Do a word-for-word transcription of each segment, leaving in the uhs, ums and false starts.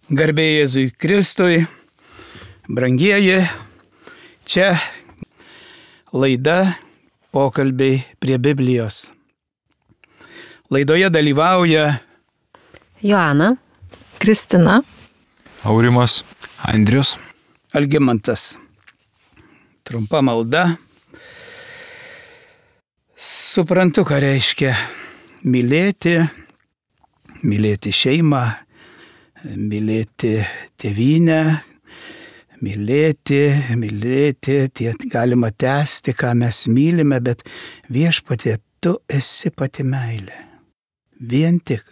Garbė Jėzui Kristui, brangieji, čia laida pokalbiai prie Biblijos. Laidoje dalyvauja Joana, Kristina, Aurimas, Andrius, Algimantas. Trumpa malda. Suprantu, ką reiškia mylėti, mylėti šeimą, mylėti tėvynę, mylėti, mylėti, tie galima tęsti, ką mes mylime, bet Viešpatie, tu esi pati meilė. Vien tik.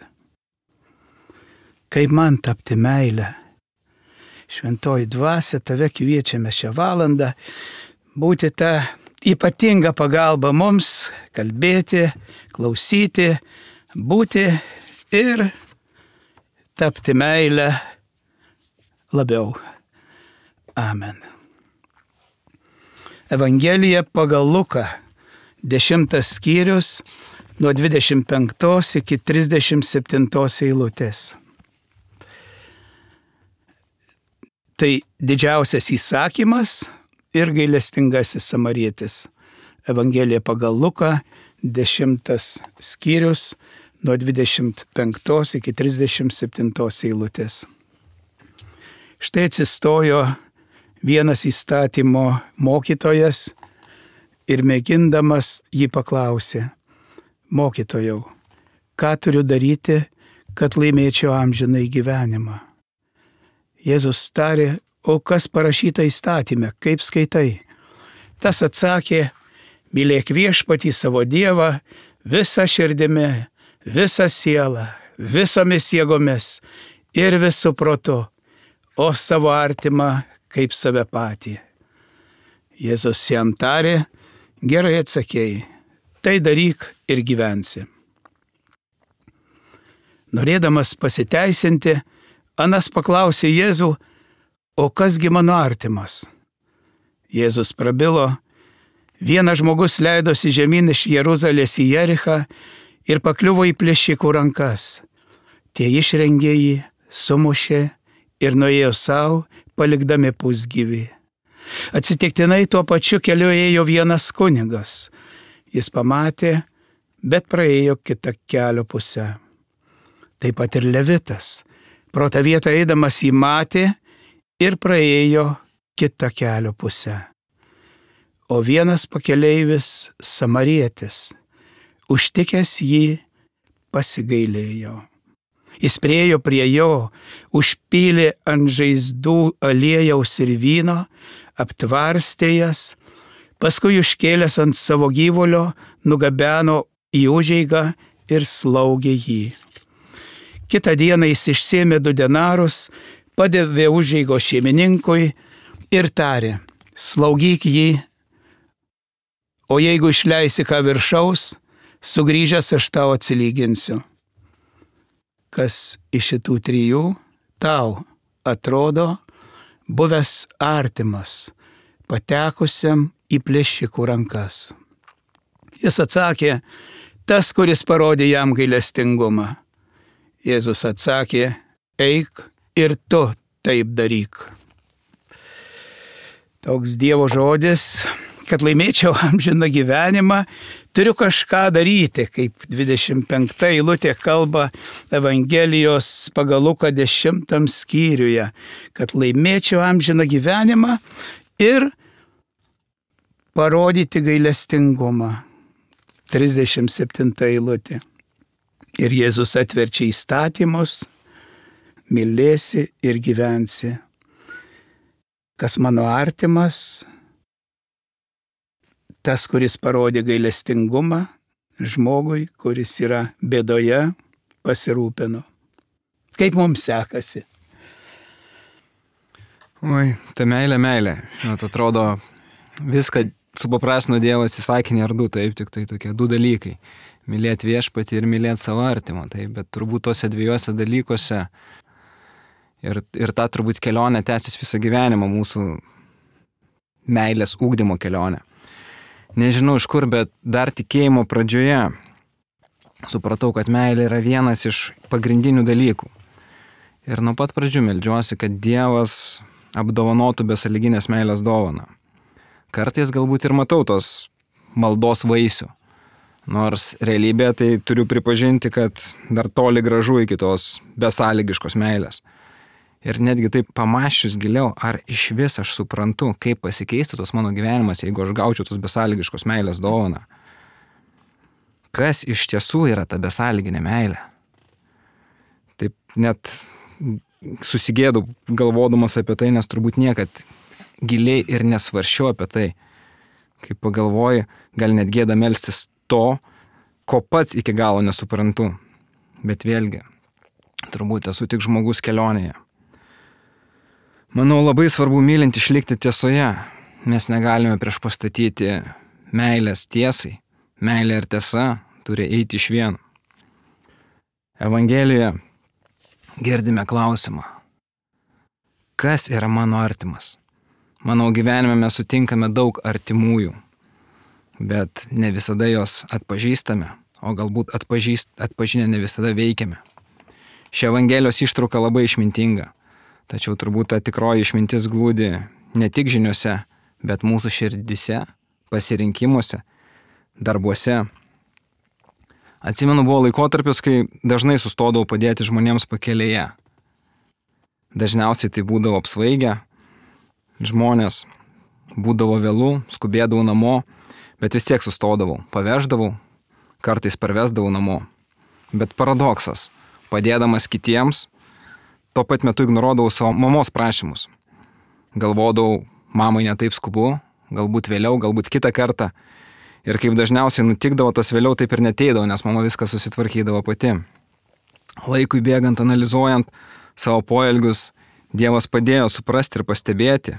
Kaip man tapti meilę? Šventoji dvasia, tave kviečiame šią valandą būti ta ypatinga pagalba mums, kalbėti, klausyti, būti ir tapti meilę labiau. Amen. Evangelija pagal Luką, dešimtas skyrius, nuo dvidešimt penktos iki trisdešimt septintos eilutės. Tai didžiausias įsakymas ir gailestingasis samarietis. Evangelija pagal Luką, dešimtas skyrius, nuo dvidešimt penktos iki trisdešimt septintos eilutės. Štai atsistojo vienas įstatymo mokytojas ir mėgindamas jį paklausė: Mokytojau, ką turiu daryti, kad laimėčiau amžinąjį gyvenimą? Jėzus tarė: O kas parašyta įstatyme, kaip skaitai? Tas atsakė: Mylėk Viešpatį savo Dievą visą širdimi, visą sielą, visomis jėgomis ir visų protu, o savo artimą kaip save patį. Jėzus jam tarė: Gerai atsakėjai, tai daryk ir gyvensi. Norėdamas pasiteisinti, anas paklausė Jėzų: O kasgi mano artimas? Jėzus prabilo: Vienas žmogus leidosi žemyn iš Jeruzalės į Jerichą ir pakliuvo į plėšikų rankas. Tie išrengė jį, sumušė ir nuėjo savo, palikdami pusgyvį. Atsitiktinai tuo pačiu keliu ėjo vienas kunigas. Jis pamatė, bet praėjo kitą kelio pusę. Taip pat ir Levitas. Pro tą vietą eidamas jį matė ir praėjo kitą kelio pusę. O vienas pakeleivis, samarietis, užtikęs jį, pasigailėjo. Jis priėjo prie jo, užpylė ant žaizdų aliejaus ir vyno, aptvarstė jas, paskui užkėlęs ant savo gyvulio, nugabeno į užeigą ir slaugė jį. Kitą dieną jis išsėmė du denarus, padavė užeigo šeimininkui ir tarė: Slaugyk jį, o jeigu išleisi ką viršaus, sugrįžęs aš tau atsilyginsiu. Kas iš šitų trijų tau atrodo buvęs artimas, patekusiam į plėšikų rankas? Jis atsakė: Tas, kuris parodė jam gailestingumą. Jėzus atsakė: Eik ir tu taip daryk. Toks Dievo žodis, kad laimėčiau amžiną gyvenimą, turiu kažką daryti, kaip dvidešimt penkta eilutė kalba Evangelijos pagal Luką dešimtam skyriuje, kad laimėčiau amžiną gyvenimą ir parodyti gailestingumą. trisdešimt septinta eilutė. Ir Jėzus atverčia įstatymus: Mylėsi ir gyvensi. Kas mano artimas? Tas, kuris parodė gailestingumą žmogui, kuris yra bėdoje, pasirūpino. Kaip mums sekasi? Oi, ta meilė, meilė. Žinot, atrodo, viską supaprasino Dievas į sakinį ar du, taip, tik tai tokie du dalykai. Mylėti Viešpatį ir mylėti savo artimą, taip, bet turbūt tose dviejose dalykuose ir, ir ta turbūt kelionė tęsis visą gyvenimą, mūsų meilės ugdymo kelionė. Nežinau iš kur, bet dar tikėjimo pradžioje supratau, kad meilė yra vienas iš pagrindinių dalykų. Ir nuo pat pradžių meldžiuosi, kad Dievas apdovanotų besąlyginės meilės dovaną. Kartais galbūt ir matau tos maldos vaisių. Nors realybė tai turiu pripažinti, kad dar toli gražu iki tos besąlygiškos meilės. Ir netgi taip pamąsčius giliau, ar iš vis aš suprantu, kaip pasikeistų tas mano gyvenimas, jeigu aš gaučiau tos besąlygiškos meilės dovaną. Kas iš tiesų yra ta besąlyginė meilė? Taip net susigėdu galvodamas apie tai, nes turbūt niekad giliai ir nesvaršiau apie tai. Kai pagalvoju, gal net gėda melstis to, ko pats iki galo nesuprantu. Bet vėlgi, turbūt esu tik žmogus kelionėje. Manau, labai svarbu mylint išlikti tiesoje, nes negalime priešpastatyti meilės tiesai. Meilė ir tiesa turi eiti išvien. Evangelijoje girdime klausimą. Kas yra mano artimas? Manau, gyvenime mes sutinkame daug artimųjų, bet ne visada jos atpažįstame, o galbūt atpažįst, atpažinę ne visada veikiame. Ši Evangelijos ištrauka labai išmintinga, tačiau turbūt ta tikroji išmintis glūdi ne tik žiniuose, bet mūsų širdise, pasirinkimuose, darbuose. Atsimenu, buvo laikotarpis, kai dažnai sustodavau padėti žmonėms pakelėje. Dažniausiai tai būdavo apsvaigę žmonės, būdavo vėlų, skubėdavau namo, bet vis tiek sustodavau, paveždavau, kartais parvesdavau namo. Bet paradoksas, padėdamas kitiems, tuo pat metu ignoruodavau savo mamos prašymus. Galvodavau, mamai netaip skubu, galbūt vėliau, galbūt kitą kartą. Ir kaip dažniausiai nutikdavo, tas vėliau taip ir neteidavo, nes mama viską susitvarkydavo pati. Laikui bėgant, analizuojant savo poelgius, Dievas padėjo suprasti ir pastebėti.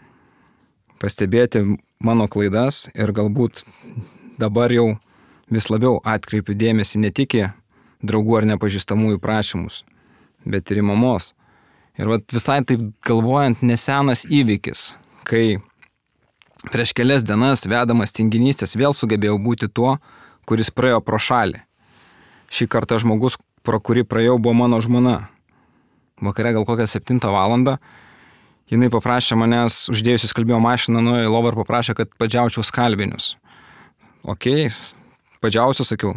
Pastebėti mano klaidas ir galbūt dabar jau vis labiau atkreipiu dėmesį ne tik į draugų ar nepažįstamųjų prašymus, bet ir į mamos. Ir vat visai taip galvojant, nesenas įvykis, kai prieš kelias dienas vedamas tinginystės vėl sugebėjau būti tuo, kuris praėjo pro šalį. Šį kartą žmogus, pro kurį praėjau, buvo mano žmona. Vakare gal kokią septintą valandą jinai paprašė manęs, uždėjusi skalbimo mašiną, nuėjo į lovą ir paprašė, kad padžiaučiau skalbinius. Ok, padžiausiu, sakiau.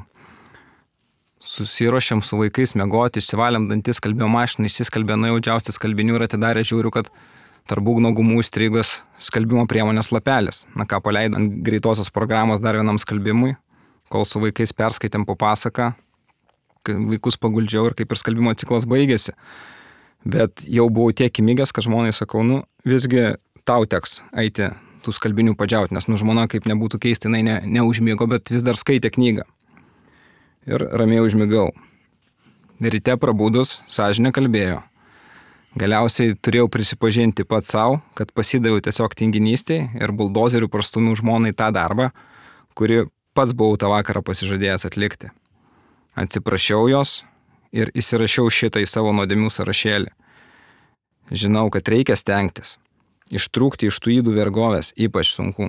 Susiruošėm su vaikais miegoti, išsivalėm dantis, skalbimo mašiną, išsiskalbė, nuėjau džiausti skalbinių ir atidarė, žiūriu, kad tarp būgno gumų įstrigos skalbimo priemonės lapelis. Na ką, paleidant greitosios programos dar vienam skalbimui, kol su vaikais perskaitėm po pasaką, vaikus paguldžiau ir kaip ir skalbimo ciklas baigėsi. Bet jau buvau tiek įmygęs, kad žmonai sakau, nu visgi tau teks eiti tų skalbinių padžiauti, nes nu žmona, kaip nebūtų keista, jinai ne, neužmigo, bet vis dar skaitė knygą. Ir ramiai užmigau. Ryte prabudus, sąžinė kalbėjo. Galiausiai turėjau prisipažinti pats savo, kad pasidaviau tiesiog tinginystėj ir buldozeriu prastumiau žmonai tą darbą, kurį pats buvau tą vakarą pasižadėjęs atlikti. Atsiprašiau jos ir įsirašiau šitą į savo nuodėmių sąrašėlį. Žinau, kad reikia stengtis. Ištrūkti iš tų ydų vergovės ypač sunku.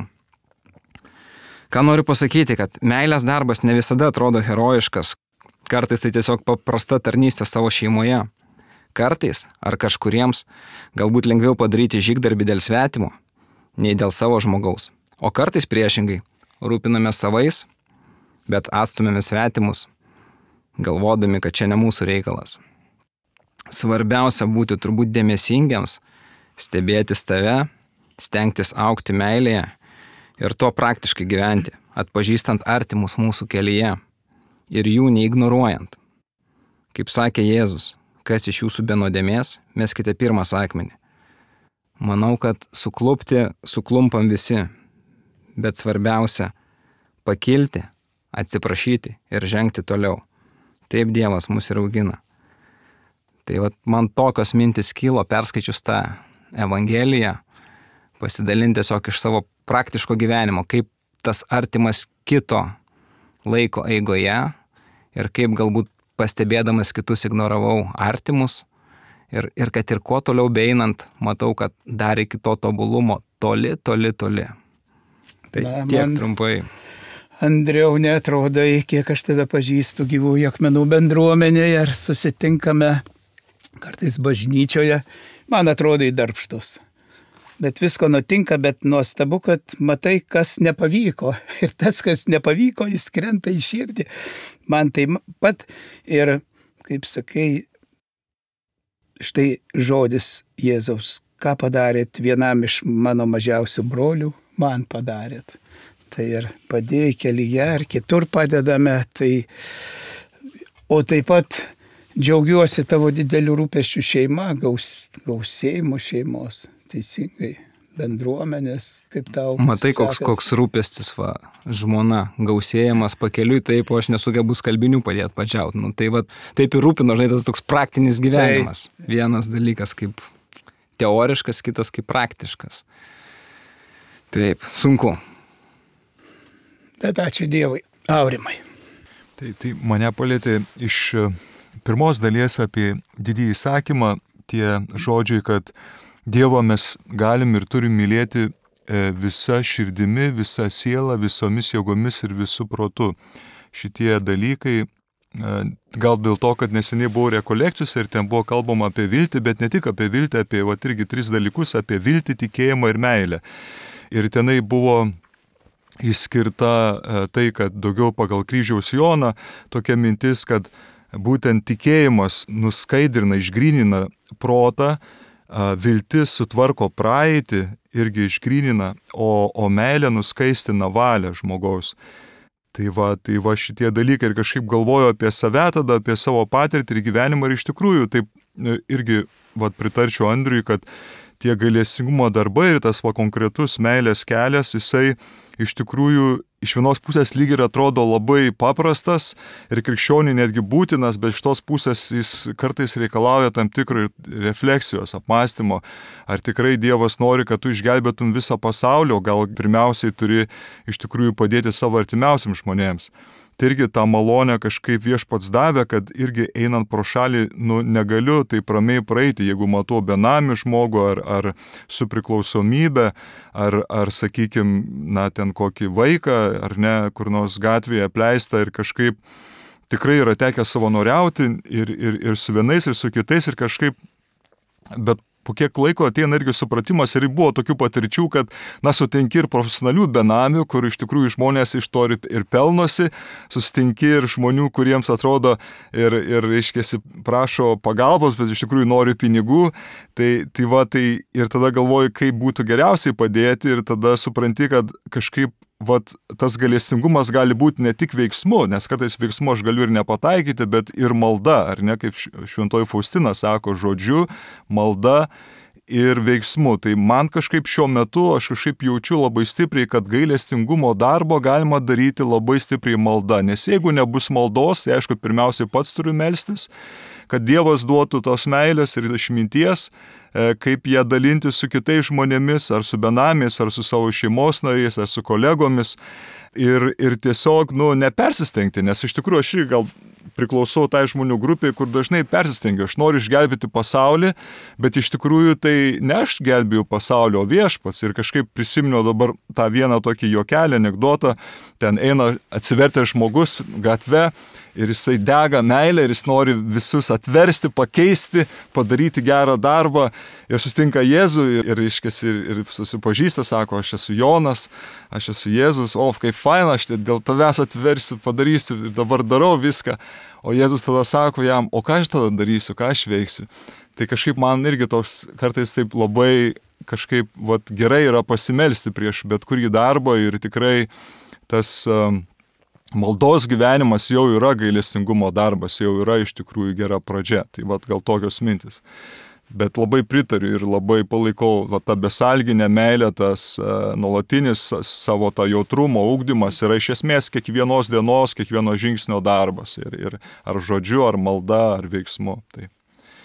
Ką noriu pasakyti, kad meilės darbas ne visada atrodo herojiškas. Kartais tai tiesiog paprasta tarnystė savo šeimoje. Kartais, ar kažkuriems, galbūt lengviau padaryti žygdarbį dėl svetimo, nei dėl savo žmogaus. O kartais priešingai, rūpiname savais, bet atstumėme svetimus, galvodami, kad čia ne mūsų reikalas. Svarbiausia būti turbūt dėmesingiams, stebėtis tave, stengtis augti meilėje ir to praktiškai gyventi, atpažįstant artimus mūsų kelyje ir jų neignoruojant. Kaip sakė Jėzus, kas iš jūsų be nuodėmės, meskite pirmą akmenį. Manau, kad suklupti suklumpam visi, bet svarbiausia pakilti, atsiprašyti ir žengti toliau. Taip Dievas mus ir augina. Tai vat man tokios mintis kilo perskaičius tą Evangeliją, pasidalinti tiesiog iš savo praktiško gyvenimo, kaip tas artimas kito laiko eigoje ir kaip galbūt pastebėdamas kitus ignoravau artimus ir, ir kad ir kuo toliau beeinant, matau, kad dar iki to tobulumo toli, toli, toli. Tai Na, tiek man... trumpai. Andriau, netrodai, kiek aš tave pažįstu gyvųjų akmenų bendruomenėje ir susitinkame kartais bažnyčioje, man atrodo įdarbštus. Bet visko nutinka, bet nuostabu, kad matai, kas nepavyko. Ir tas, kas nepavyko, jis krenta į širdį. Man tai pat ir, kaip sakai, štai žodis Jėzaus, ką padarėt vienam iš mano mažiausių brolių, man padarėt. Tai ir padėjai kelyje, ar kitur padedame. Tai, o taip pat džiaugiuosi tavo didelių rūpesčių šeima, gaus, gausėjimų šeimos. Teisingai, bendruomenės, kaip tau. Matai, koks, koks rūpestis, va, žmona, gausėjimas pakeliui, taip, o aš nesugebu skalbinių padėti padžiauti. Nu, tai va, taip ir rūpino, žinai, tas toks praktinis gyvenimas. Tai. Vienas dalykas kaip teoriškas, kitas kaip praktiškas. Taip, sunku. Bet ačiū Dievui. Aurimai. Tai, tai mane palėtė iš pirmos dalies apie didįjį įsakymą tie žodžiai, kad Dievo mes galim ir turim mylėti visa širdimi, visa siela, visomis jėgomis ir visų protu. Šitie dalykai, gal dėl to, kad neseniai buvau rekolekcijose ir ten buvo kalbama apie viltį, bet ne tik apie viltį, apie va, irgi tris dalykus, apie viltį, tikėjimą ir meilę. Ir tenai buvo išskirta tai, kad daugiau pagal kryžiaus Joną, tokia mintis, kad būtent tikėjimas nuskaidrina, išgrynina protą, viltis sutvarko praeitį, irgi išgrynina, o, o meilė nuskaistina valią žmogaus. Tai va, tai va šitie dalykai ir kažkaip galvoju apie save, tada apie savo patirtį ir gyvenimą ir iš tikrųjų taip irgi va, pritarčiau Andriui, kad tie gailestingumo darbai ir tas va, konkretus meilės kelias, jisai iš tikrųjų iš vienos pusės lyg ir atrodo labai paprastas ir krikščioniui netgi būtinas, bet iš tos pusės jis kartais reikalauja tam tikro refleksijos, apmąstymo. Ar tikrai Dievas nori, kad tu išgelbėtum visą pasaulį, o gal pirmiausiai turi iš tikrųjų padėti savo artimiausiam žmonėms. Tai irgi tą malonę kažkaip Viešpats davė, kad irgi einant pro šalį, nu, negaliu taip ramiai praeiti, jeigu matau benamį žmogų ar, ar su priklausomybė, ar, ar sakykime, na, ten kokį vaiką, ar ne, kur nors gatvėje apleista ir kažkaip tikrai yra tekę savanoriauti ir, ir, ir su vienais, ir su kitais, ir kažkaip, bet po kiek laiko ateina irgi supratimas ir buvo tokių patirčių, kad, na, sutinki ir profesionalių benamių, kur iš tikrųjų žmonės iš to ir pelnosi, susitinki ir žmonių, kuriems atrodo ir, ir reiškiasi, prašo pagalbos, bet iš tikrųjų nori pinigų, tai, tai va, tai ir tada galvoju, kaip būtų geriausiai padėti ir tada supranti, kad kažkaip vat, tas gailestingumas gali būti ne tik veiksmu, nes kartais veiksmu aš galiu ir nepataikyti, bet ir malda, ar ne, kaip šventoji Faustina sako, žodžiu, malda ir veiksmu. Tai man kažkaip šiuo metu aš kažkaip jaučiu labai stipriai, kad gailestingumo darbo galima daryti labai stipriai malda, nes jeigu nebus maldos, tai aišku, pirmiausiai pats turiu melstis, kad Dievas duotų tos meilės ir išminties, kaip jie dalinti su kitais žmonėmis, ar su benamiais, ar su savo šeimos nariais, ar su kolegomis. Ir, ir tiesiog, nu, nepersistengti, nes iš tikrųjų aš gal priklausau tai žmonių grupiai, kur dažnai persistengiu. Aš noriu išgelbėti pasaulį, bet iš tikrųjų tai ne aš gelbėjau pasaulį, o Viešpats. Ir kažkaip prisiminiau dabar tą vieną tokį juokelį, anekdotą. Ten eina atsivertęs žmogus gatve ir jisai dega meilę ir jis nori visus atversti, pakeisti, padaryti gerą darbą. Ir sutinka Jėzų ir, ir, ir, ir susipažįsta, sako, aš esu Jonas, aš esu Jėzus, o kaip faina, aš dėl tavęs atversiu, padarysiu ir dabar darau viską. O Jėzus tada sako jam, o ką aš tada darysiu, ką aš veiksiu. Tai kažkaip man irgi toks kartais taip labai kažkaip vat, gerai yra pasimelsti prieš bet kurį darbą ir tikrai tas um, maldos gyvenimas jau yra gailestingumo darbas, jau yra iš tikrųjų gera pradžia. Tai vat, gal tokios mintis. Bet labai pritariu ir labai palaikau va, tą besalginę meilę, tas uh, nuolatinis savo tą jautrumo ugdymas yra iš esmės kiekvienos dienos, kiekvieno žingsnio darbas. Ir, ir ar žodžiu, ar malda, ar veiksmu. Tai.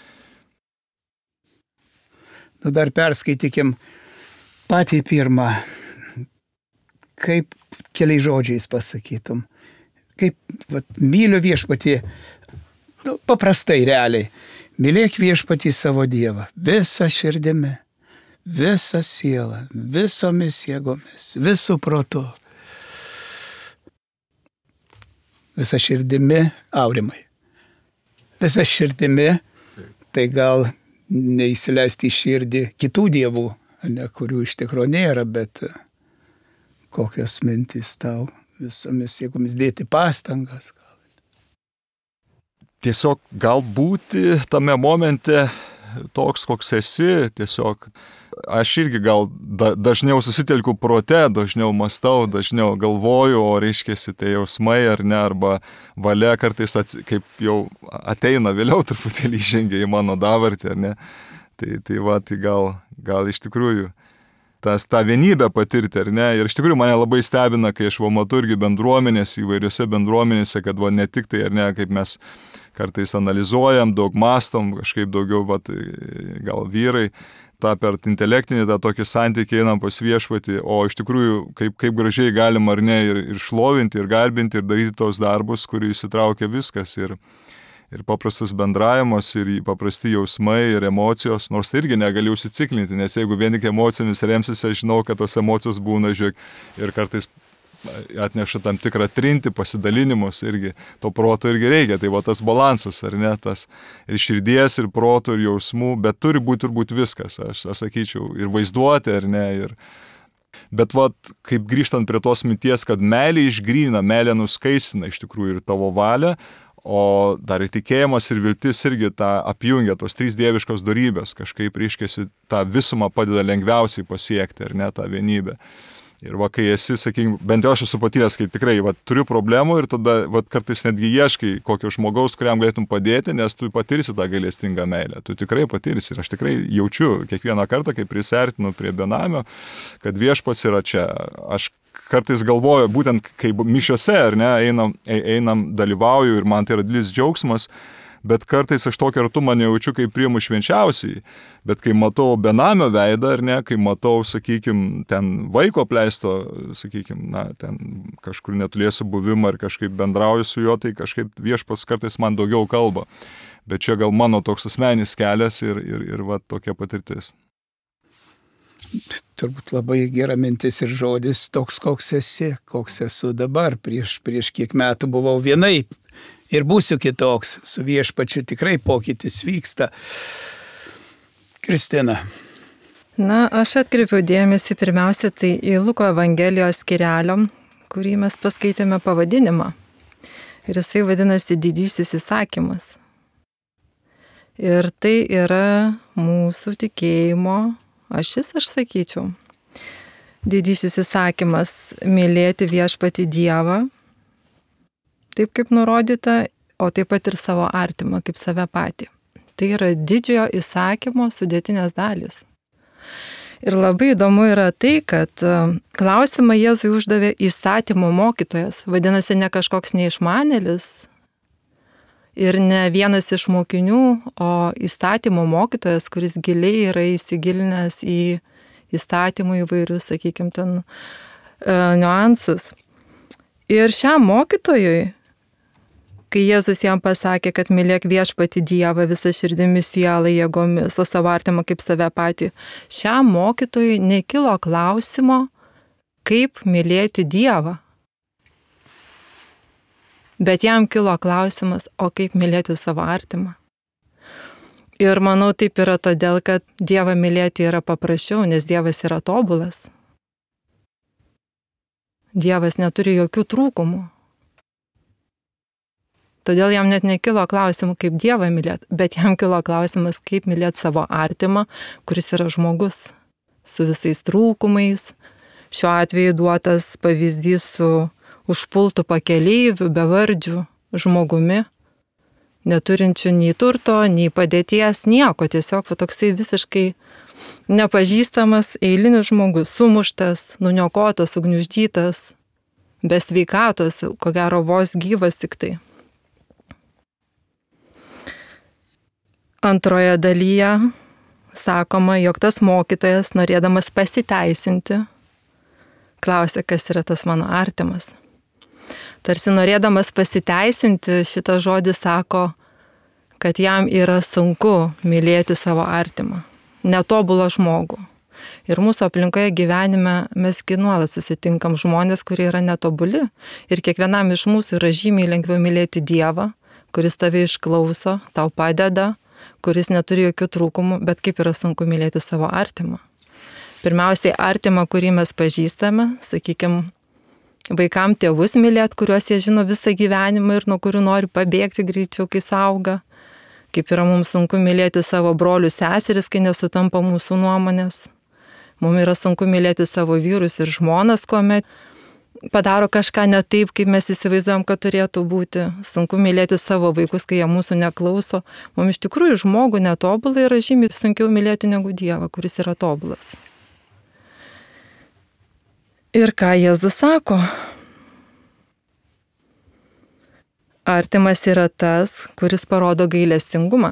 Nu, dar perskaitykim patį pirmą. Kaip keliais žodžiais pasakytum. Kaip vat, myliu Viešpatį, nu, paprastai, realiai. Mylėk Viešpatį savo Dievą, visą širdimi, visą sielą, visomis jėgomis, visų protu. Visą širdimi, Aurimai. Visą širdimi, tai gal neįsileisti į širdį kitų dievų, ne, kurių iš tikrųjų nėra, bet kokios mintys tau visomis jėgomis dėti pastangas. Tiesiog gal būti tame momente toks, koks esi, tiesiog aš irgi gal da, dažniau susitelkiu prote, dažniau mąstau, dažniau galvoju, o reiškiasi tai jausmai ar ne, arba valia kartais ats, kaip jau ateina vėliau truputėlį žengia į mano dabartį, ar ne. Tai, tai va, tai gal, gal iš tikrųjų tas, tą vienybę patirti, ar ne. Ir iš tikrųjų mane labai stebina, kai aš va matau irgi bendruomenės, įvairiose bendruomenėse, kad va ne tik tai, ar ne, kaip mes kartais analizuojam, daug mastom, kažkaip daugiau, va, gal vyrai, tą per intelektinį, tą tokį santykį einam pas viešpatį, o iš tikrųjų kaip, kaip gražiai galima ar ne ir, ir šlovinti, ir garbinti, ir daryti tos darbus, kurį įsitraukia viskas, ir, ir paprastas bendravimas, ir paprasti jausmai, ir emocijos, nors tai irgi negali užsiciklinti, nes jeigu vien tik emocijomis remsis, aš žinau, kad tos emocijos būna, žiūrėk, ir kartais atneša tam tikrą trintį, pasidalinimus, irgi to proto irgi reikia, tai va tas balansas, ar ne, tas ir širdies, ir proto, ir jausmų, bet turi būti turbūt viskas, aš, aš sakyčiau, ir vaizduoti, ar ne, ir... Bet va, kaip grįžtant prie tos minties, kad meilė išgrįna, meilė nuskaistina iš tikrųjų ir tavo valią, o dar ir tikėjimas ir viltis irgi tą apjungia, tos trys dieviškos dorybės, kažkaip reiškiasi tą visumą padeda lengviausiai pasiekti, ar ne, tą vienybę. Ir va, kai esi, sakykime, bent jau aš esu patyręs, kai tikrai va, turiu problemų ir tada va, kartais netgi ieškai kokio žmogaus, kuriam galėtum padėti, nes tu patirsi tą gailestingą meilę. Tu tikrai patirsi ir aš tikrai jaučiu kiekvieną kartą, kai prisiartinu prie benamio, kad viešpats yra čia. Aš kartais galvoju, būtent kai mišiose, ar ne, einam, einam, dalyvauju ir man tai yra didelis džiaugsmas, bet kartais aš tokį artumą nejaučiu, kai priimu švenčiausiai, bet kai matau benamio veidą, ar ne, kai matau, sakykime, ten vaiko apleisto, sakykime, na, ten kažkur netulėsiu buvimą ir kažkaip bendrauju su juo, tai kažkaip viešpats kartais man daugiau kalba. Bet čia gal mano toks asmeninis kelias ir, ir, ir va, tokia patirtis. Turbūt labai gera mintis ir žodis toks, koks esi, koks esu dabar. Prieš, prieš kiek metų buvau vienaip. Ir būsiu kitoks, su viešpačiu tikrai pokytis vyksta. Kristina. Na, aš atkreipiau dėmesį pirmiausia tai į Luko Evangelijos skyrelio, kurį mes paskaitėme pavadinimą. Ir jisai vadinasi Didysis įsakymas. Ir tai yra mūsų tikėjimo ašis, aš sakyčiau. Didysis įsakymas – mylėti viešpatį Dievą, taip kaip nurodyta, o taip pat ir savo artimą, kaip save patį. Tai yra didžiojo įsakymo sudėtinės dalys. Ir labai įdomu yra tai, kad klausimą Jėzui uždavė įstatymo mokytojas, vadinasi ne kažkoks neišmanėlis ir ne vienas iš mokinių, o įstatymo mokytojas, kuris giliai yra įsigilinęs į įstatymų įvairius, sakykime, ten e, niuansus. Ir šiam mokytojui, kai Jėzus jam pasakė, kad mylėk viešpatį Dievą visą širdimi, sielą, jėgomis, o savo artimą kaip save patį, šiam mokytojui nekilo klausimo, kaip mylėti Dievą. Bet jam kilo klausimas, o kaip mylėti savo artimą. Ir manau, taip yra todėl, kad Dievą mylėti yra paprasčiau, nes Dievas yra tobulas. Dievas neturi jokių trūkumų. Todėl jam net nekilo klausimų, kaip Dievą mylėti, bet jam kilo klausimas, kaip mylėti savo artimą, kuris yra žmogus, su visais trūkumais. Šiuo atveju duotas pavyzdys su užpultų pakeleivių, bevardžių žmogumi, neturinčių nei turto, nei padėties, nieko, tiesiog toksai visiškai nepažįstamas eilinis žmogus, sumuštas, nuniokotas, sugniuždytas, be sveikatos, ko gero vos gyvas tik tai. Antroje dalyje sakoma, jog tas mokytojas, norėdamas pasiteisinti, klausė, kas yra tas mano artimas. Tarsi norėdamas pasiteisinti, šitą žodį sako, kad jam yra sunku mylėti savo artimą, netobulą žmogų. Ir mūsų aplinkoje gyvenime mes nuolat susitinkam žmonės, kurie yra netobuli. Ir kiekvienam iš mūsų yra žymiai lengviau mylėti Dievą, kuris tave išklauso, tau padeda, kuris neturi jokių trūkumų, bet kaip yra sunku mylėti savo artimą. Pirmiausiai artimą, kurį mes pažįstame, sakykime, vaikam tėvus mylėti, kuriuos jie žino visą gyvenimą ir nuo kurių nori pabėgti greičiau, kai sauga. Kaip yra mums sunku mylėti savo brolius seseris, kai nesutampa mūsų nuomonės. Mums yra sunku mylėti savo vyrus ir žmonas, kuomet padaro kažką ne taip, kaip mes įsivaizduojam, kad turėtų būti. Sunku mylėti savo vaikus, kai jie mūsų neklauso. Mums iš tikrųjų žmogų netobulai yra žymiai sunkiau mylėti negu Dievą, kuris yra tobulas. Ir ką Jėzus sako? Artimas yra tas, kuris parodo gailestingumą.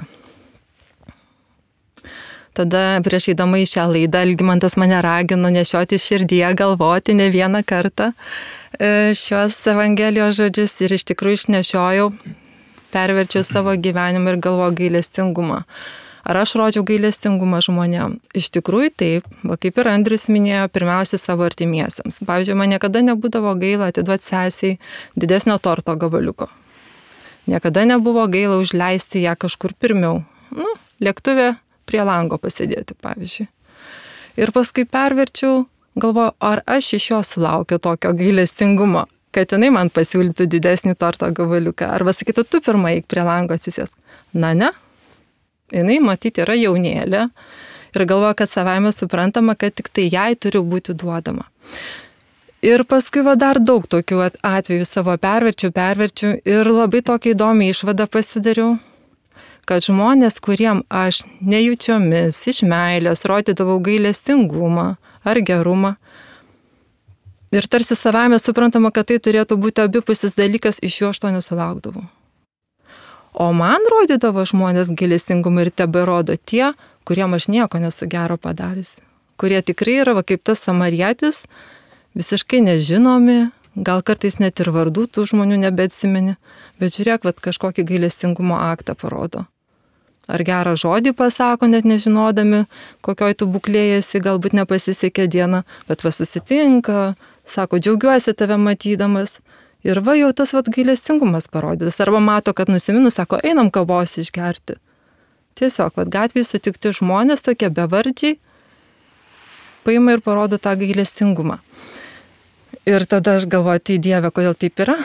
Tada prieš eidama į šią laidą Algimantas mane ragino nešioti širdyje, galvoti ne vieną kartą šios Evangelijos žodžius ir iš tikrųjų išnešiojau, perverčiau savo gyvenimą ir galvoju gailestingumą. Ar aš rodžiau gailestingumą žmonėm? Iš tikrųjų taip, va, kaip ir Andrius minėjo, pirmiausia savo artimiesiems. Pavyzdžiui, man niekada nebūdavo gaila atiduoti sesiai didesnio torto gabaliuko. Niekada nebuvo gaila užleisti ją kažkur pirmiau. Nu, lėktuvė prie lango pasėdėti, pavyzdžiui. Ir paskui perverčiau, galvoju, ar aš iš jos sulaukiu tokio gailestingumo, kad jinai man pasiūlytų didesnį torto gabaliuką. Arba sakytų, tu pirmą eik prie lango atsisės. Na ne. Jinai matyti yra jaunėlė ir galvoja, kad savaime suprantama, kad tik tai jai turi būti duodama. Ir paskui va dar daug tokių atvejų savo perverčiau, perverčiau ir labai tokia įdomi išvada pasidariau, kad žmonės, kuriem aš nejučiomis iš meilės rodydavau gailestingumą ar gerumą, ir tarsi savaime suprantama, kad tai turėtų būti abipusis dalykas, iš jų aš to nesulaukdavau. O man rodydavo žmonės gailestingumą ir teberodo tie, kuriem aš nieko nesu gero padaręs. Kurie tikrai yra, va, kaip tas samarietis, visiškai nežinomi, gal kartais net ir vardų tų žmonių nebeatsimeni, bet žiūrėk, va, kažkokį gailestingumo aktą parodo. Ar gerą žodį pasako, net nežinodami, kokioj tu būklėjasi, galbūt nepasisekė diena, bet va susitinka, sako, džiaugiuosi tave matydamas. Ir va jau tas vat gailestingumas parodytas. Arba mato, kad nusiminus, sako, einam kavos išgerti. Tiesiog, vat gatvėje sutikti žmonės tokie bevardžiai, paima ir parodo tą gailestingumą. Ir tada aš galvoju, tai Dieve, kodėl taip yra?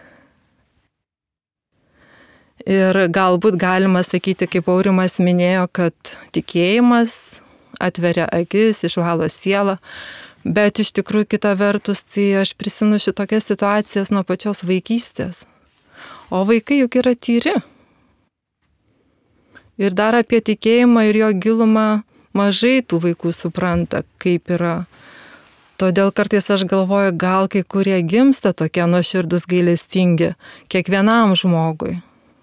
Ir galbūt galima sakyti, kaip Aurimas minėjo, kad tikėjimas atveria akis, išvalo sielą. Bet iš tikrųjų kita vertus, tai aš prisimenu šitokias situacijas nuo pačios vaikystės. O vaikai juk yra tyri. Ir dar apie tikėjimą ir jo gilumą mažai tų vaikų supranta, kaip yra. Todėl kartais aš galvoju, gal kai kurie gimsta tokie nuoširdus gailestingi kiekvienam žmogui.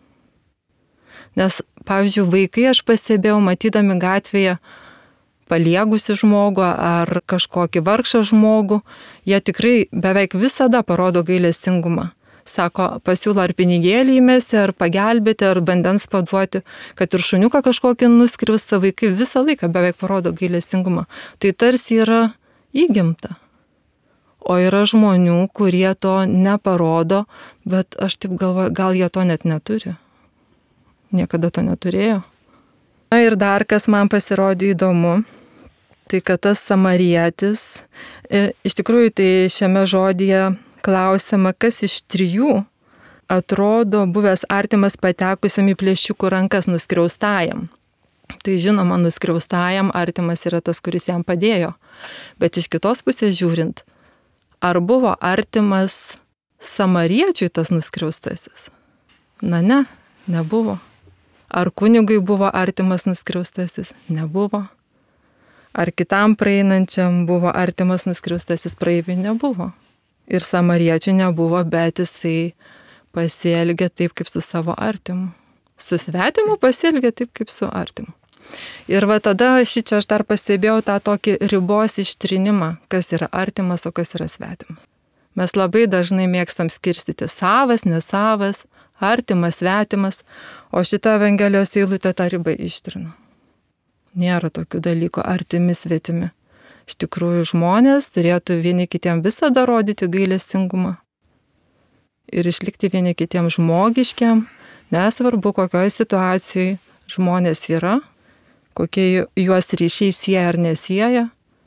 Nes, pavyzdžiui, vaikai aš pastebėjau, matydami gatvėje paliegusi žmogų ar kažkokį vargšą žmogų, jie tikrai beveik visada parodo gailestingumą. Sako, pasiūlo ar pinigėlį įmesti, ar pagelbėti, ar vandens paduoti, kad ir šuniuką kažkokį nuskriaustą, vaikai visą laiką beveik parodo gailestingumą. Tai tarsi yra įgimta. O yra žmonių, kurie to neparodo, bet aš taip galvoju, gal jie to net neturi. Niekada to neturėjo. Na ir dar, kas man pasirodė įdomu, tai kad tas samarietis, iš tikrųjų tai šiame žodyje klausiama, kas iš trijų atrodo buvęs artimas patekusiam į plėšikų rankas nuskriaustajam. Tai žinoma, nuskriaustajam artimas yra tas, kuris jam padėjo. Bet iš kitos pusės žiūrint, ar buvo artimas samariečiui tas nuskriaustasis? Na ne, nebuvo. Ar kunigui buvo artimas nuskriaustasis? Nebuvo. Ar kitam praeinančiam buvo artimas nuskriaustasis? Praeiviui nebuvo. Ir samariečiui nebuvo, bet jisai pasielgė taip, kaip su savo artimu. Su svetimu pasielgė taip, kaip su artimu. Ir va tada šičia aš dar pastebėjau tą tokį ribos ištrinimą, kas yra artimas, o kas yra svetimas. Mes labai dažnai mėgstam skirstyti savas, nesavas, artimas, svetimas, o šitą Evangelijos eilutę tą ribą ištrina. Nėra tokių dalykų artimi, svetimi. Iš tikrųjų, žmonės turėtų vieni kitiem visada rodyti gailestingumą ir išlikti vieni kitiem žmogiškiam, nesvarbu kokioje situacijoje žmonės yra, kokie juos ryšiai sieja ar nesieja,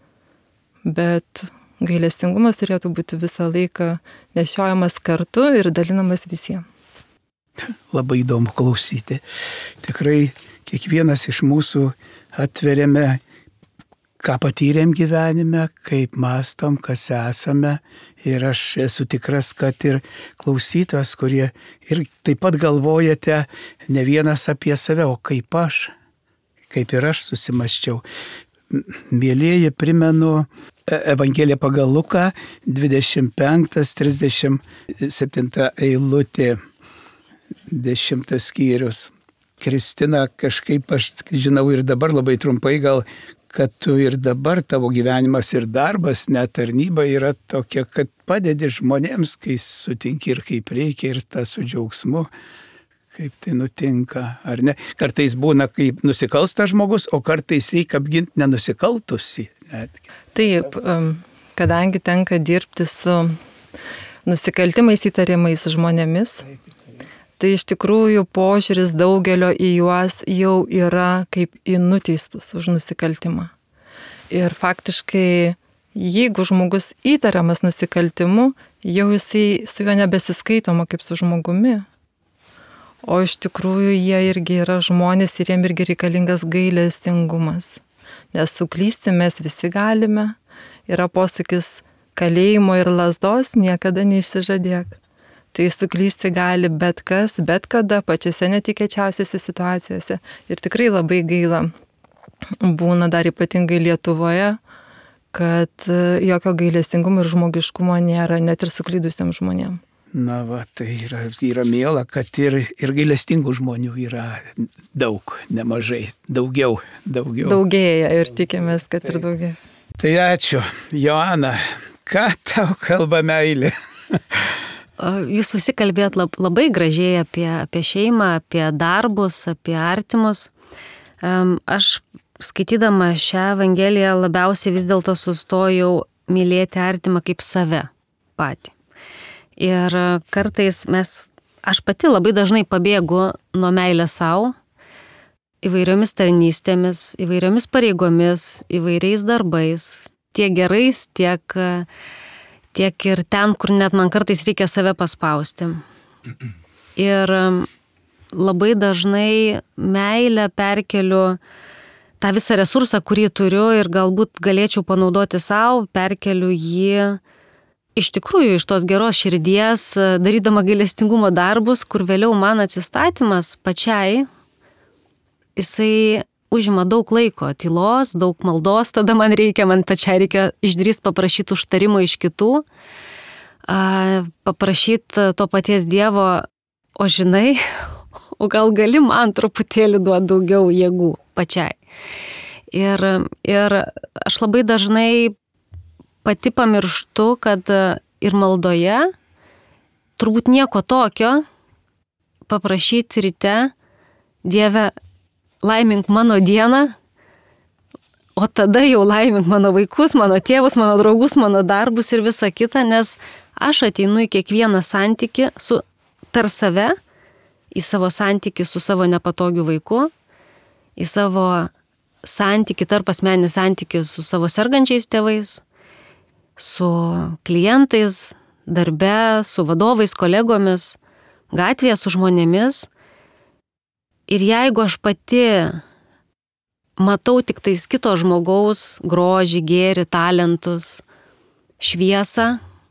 bet gailestingumas turėtų būti visą laiką nešiojamas kartu ir dalinamas visiems. Labai įdomu klausyti. Tikrai kiekvienas iš mūsų atveriame, ką patyrėm gyvenime, kaip mąstom, kas esame. Ir aš esu tikras, kad ir klausytojas, kurie ir taip pat galvojate ne vienas apie save, o kaip aš, kaip ir aš susimaščiau. Mėlieji, primenu Evangeliją pagal Luką, dvidešimt penktą trisdešimt septintą eilutė, dešimtas skyrius. Kristina, kažkaip aš žinau ir dabar labai trumpai gal, kad tu ir dabar tavo gyvenimas ir darbas, net tarnyba yra tokia, kad padedi žmonėms, kai sutinki ir kaip reikia ir tas su džiaugsmu, kaip tai nutinka, ar ne? Kartais būna, kaip nusikalsta žmogus, o kartais reikia apginti nenusikaltusi. Netgi. Taip, kadangi tenka dirbti su nusikaltimais įtariamais žmonėmis, tai iš tikrųjų požiūris daugelio į juos jau yra kaip į nuteistus už nusikaltimą. Ir faktiškai, jeigu žmogus įtariamas nusikaltimu, jau jisai su juo nebesiskaitoma kaip su žmogumi. O iš tikrųjų jie irgi yra žmonės ir jiem irgi reikalingas gailestingumas. Nes suklysti mes visi galime. Yra posakis, kalėjimo ir lazdos niekada neišsižadėk. Tai suklysti gali bet kas, bet kada, pačiose netikėčiausiose situacijose. Ir tikrai labai gaila būna dar ypatingai Lietuvoje, kad jokio gailestingumo ir žmogiškumo nėra net ir suklydusiem žmonėm. Na va, tai yra, yra miela, kad ir, ir gailestingų žmonių yra daug, nemažai, daugiau, daugiau. Daugėja ir tikimės, kad tai ir daugės. Tai ačiū. Joana, ką tau kalba meilė? Jūs visi kalbėjot labai gražiai apie, apie šeimą, apie darbus, apie artimus. Aš skaitydama šią Evangeliją labiausiai vis dėlto sustojau mylėti artimą kaip save patį. Ir kartais mes, aš pati labai dažnai pabėgu nuo meilės savo įvairiomis tarnystėmis, įvairiomis pareigomis, įvairiais darbais, tiek gerais, tiek... tiek ir ten, kur net man kartais reikia save paspausti. Ir labai dažnai meilę perkeliu tą visą resursą, kurį turiu ir galbūt galėčiau panaudoti savo, perkeliu jį iš tikrųjų iš tos geros širdies, darydama gailestingumo darbus, kur vėliau man atsistatymas pačiai, jisai užima daug laiko, tylos, daug maldos, tada man reikia, man pačiai reikia išdrįst paprašyti užtarimo iš kitų, paprašyti to paties Dievo, o žinai, o gal gali man truputėlį duoti daugiau jėgų pačiai. Ir, ir aš labai dažnai pati pamirštu, kad ir maldoje turbūt nieko tokio paprašyti ryte, Dieve, laimink mano dieną, o tada jau laimink mano vaikus, mano tėvus, mano draugus, mano darbus ir visą kitą, nes aš ateinu į kiekvieną santykį su per save, į savo santykį su savo nepatogiu vaiku, į savo santykį, tarp asmenį santykį su savo sergančiais tėvais, su klientais, darbe, su vadovais, kolegomis, gatvėje su žmonėmis. Ir jeigu aš pati matau tik tais kito žmogaus grožį, gėrį, talentus, šviesą,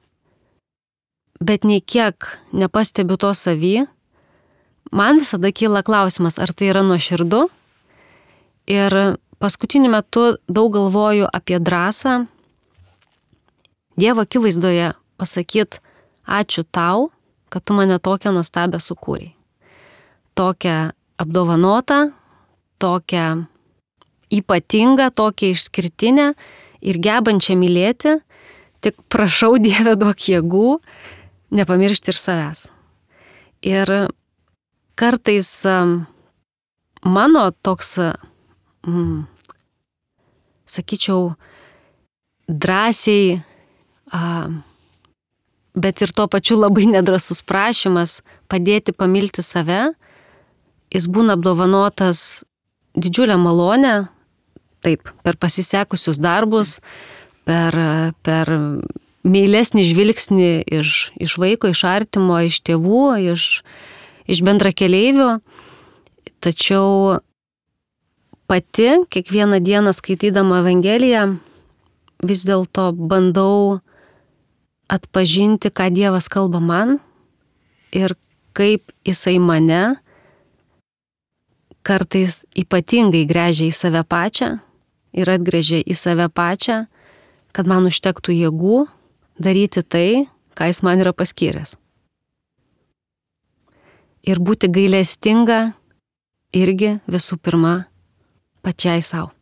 bet nei kiek nepastebiu to savy, man visada kyla klausimas, ar tai yra nuoširdu. Ir paskutiniu metu daug galvoju apie drąsą Dievo akivaizdoje pasakyti ačiū tau, kad tu mane tokią nuostabią sukūrei. Tokią apdovanotą, tokią ypatingą, tokią išskirtinę ir gebančią mylėti, tik prašau Dieve duok jėgų, nepamiršti ir savęs. Ir kartais mano toks, mm, sakyčiau, drąsiai, a, bet ir tuo pačiu labai nedrąsus prašymas padėti pamilti save, jis būna apdovanotas didžiulę malonę, taip, per pasisekusius darbus, per, per meilesnį žvilgsnį iš, iš vaiko, iš artimo, iš tėvų, iš, iš bendrakeleivių. Tačiau pati kiekvieną dieną skaitydama Evangeliją vis dėlto bandau atpažinti, ką Dievas kalba man ir kaip jisai mane kartais ypatingai gręžia į save pačią ir atgręžia į save pačią, kad man užtektų jėgų daryti tai, ką jis man yra paskyręs. Ir būti gailestinga irgi visų pirma pačiai savo.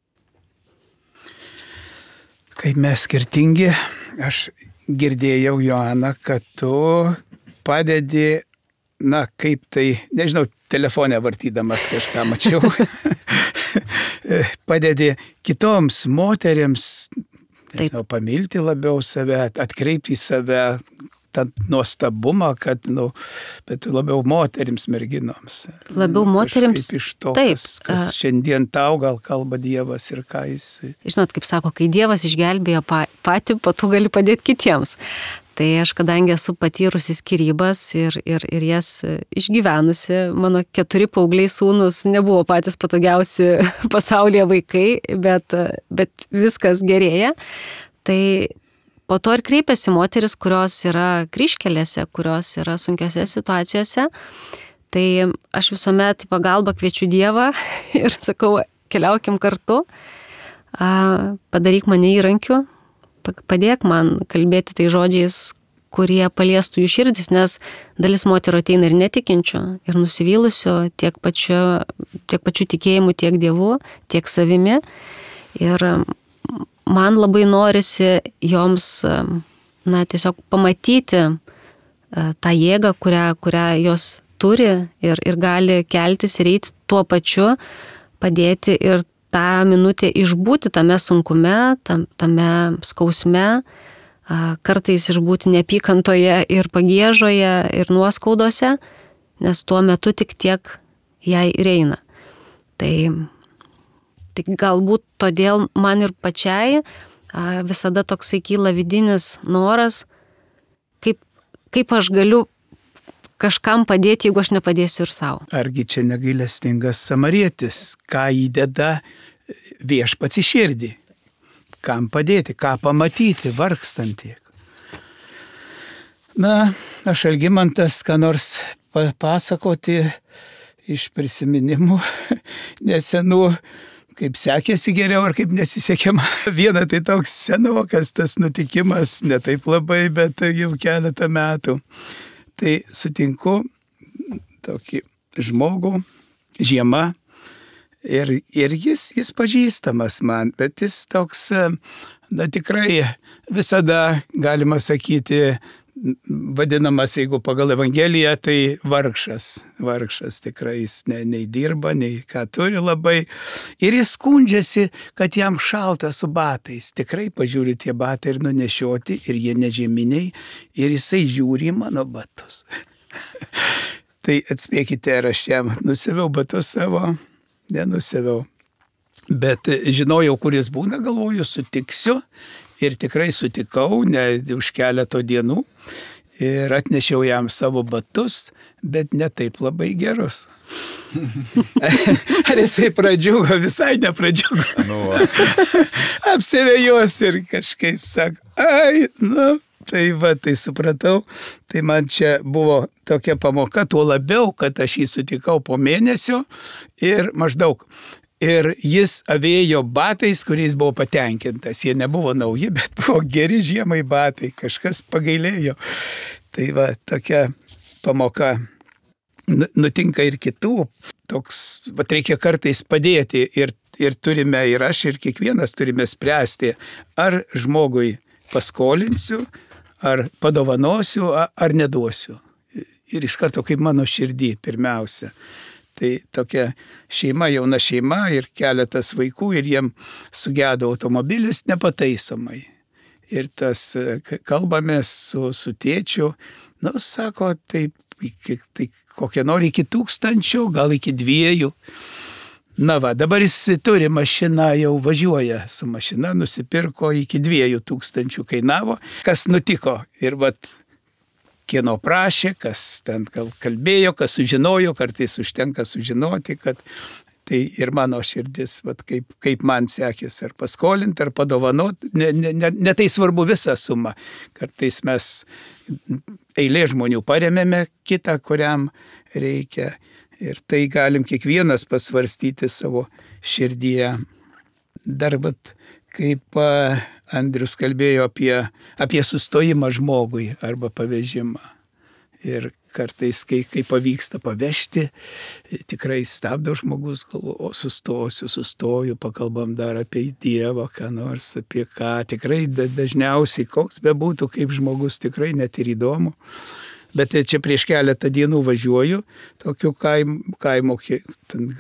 Kaip mes skirtingi, aš girdėjau, Joana, kad tu padedi, na, kaip tai, nežinau, telefonę vartydamas kažką mačiau, padedi kitoms moteriams, nežinau, pamilti labiau save, atkreipti į save tą nuostabumą, kad, nu, bet labiau moterims, merginoms. Labiau moterims, kažkaip iš to, taip. Kas, kas šiandien tau gal kalba Dievas ir ką jis. Žinot, kaip sako, kai Dievas išgelbėjo patį, po to gali padėti kitiems. Tai aš, kadangi esu patyrusi skyrybas ir, ir, ir jas išgyvenusi, mano keturi paaugliai sūnus nebuvo patys patogiausi pasaulyje vaikai, bet, bet viskas gerėja. Tai po to ir kreipiasi moteris, kurios yra kryžkelėse, kurios yra sunkiose situacijose. Tai aš visuomet į pagalbą kviečiu Dievą ir sakau, keliaukim kartu, padaryk mane įrankiu, padėk man kalbėti tai žodžiais, kurie paliestų jų širdis, nes dalis moterų ateina ir netikinčių, ir nusivylusių tiek pačiu, tiek pačiu tikėjimu, tiek Dievu, tiek savimi. Ir man labai norisi joms, na, tiesiog pamatyti tą jėgą, kurią, kurią jos turi ir, ir gali keltis ir eiti tuo pačiu, padėti ir tą minutę išbūti tame sunkume, tam, tame skausme, kartais išbūti neapykantoje ir pagiežoje ir nuoskaudose, nes tuo metu tik tiek jai ir eina. Tai, tai galbūt todėl man ir pačiai visada toksai kyla vidinis noras, kaip, kaip aš galiu kažkam padėti, jeigu aš nepadėsiu ir savo. Argi čia negailestingas samarietis, ką įdeda viešpats į širdį? Kam padėti, ką pamatyti, vargstantį? Na, aš Algimantas, ką nors papasakoti iš prisiminimų nesenų, kaip sekėsi geriau ar kaip nesisekė man. Viena tai toks senokas tas nutikimas, ne taip labai, bet jau keletą metų. Tai sutinku tokį žmogų, žiema, ir, ir jis, jis pažįstamas man, bet jis toks, na tikrai visada, galima sakyti, vadinamas, jeigu pagal Evangeliją, tai vargšas, vargšas tikrai jis ne, nei dirba, nei ką turi labai. Ir jis skundžiasi, kad jam šalta su batais. Tikrai pažiūri tie batai ir nunešioti, ir jie nežieminiai, ir jisai žiūri mano batus. Tai atspėkite, ar aš jam nusiviau batus savo, nenusiviau. Bet žinojau, kur jis būna, galvoju, sutiksiu. Ir tikrai sutikau, ne už keletą dienų, ir atnešiau jam savo batus, bet ne taip labai gerus. Ar jisai pradžiugo, visai nepradžiugo. Nu, apsivėjos ir kažkaip sako, ai, nu, tai va, tai supratau. Tai man čia buvo tokia pamoka, tuo labiau, kad aš jį sutikau po mėnesio ir maždaug. Ir jis avėjo batais, kuriais buvo patenkintas. Jie nebuvo nauji, bet buvo geri žiemai batai. Kažkas pagailėjo. Tai va, tokia pamoka nutinka ir kitų. Toks, va, reikia kartais padėti. Ir, ir turime, ir aš, ir kiekvienas turime spręsti, ar žmogui paskolinsiu, ar padovanosiu, ar neduosiu. Ir iš karto kaip mano širdį pirmiausia. Tai tokia šeima, jauna šeima ir keletas vaikų ir jiem sugedo automobilis nepataisomai. Ir tas kalbamės su, su tėčiu, nu, sako, taip tai kokie nori iki tūkstančio, gal iki dviejų. Na va, dabar jis turi mašiną, jau važiuoja su mašina, nusipirko iki dviejų tūkstančių kainavo. Kas nutiko? Ir vat, kieno prašė, kas ten kalbėjo, kas sužinojo, kartais užtenka sužinoti, kad tai ir mano širdis, vat, kaip, kaip man sekės, ar paskolinti, ar padovanoti, ne, ne, ne, ne tai svarbu visą sumą. Kartais mes eilė žmonių paremėme kitą, kuriam reikia. Ir tai galim kiekvienas pasvarstyti savo širdyje. Dar, vat, kaip Andrius kalbėjo apie, apie sustojimą žmogui arba pavežimą. Ir kartais, kai, kai pavyksta pavežti, tikrai stabdo žmogus, galvo, o sustosiu, sustoju, pakalbam dar apie Dievą, ką nors, apie ką. Tikrai dažniausiai, koks bebūtų, kaip žmogus, tikrai net ir įdomu. Bet čia prieš keletą dienų važiuoju, tokiu kaim, kaimo ten,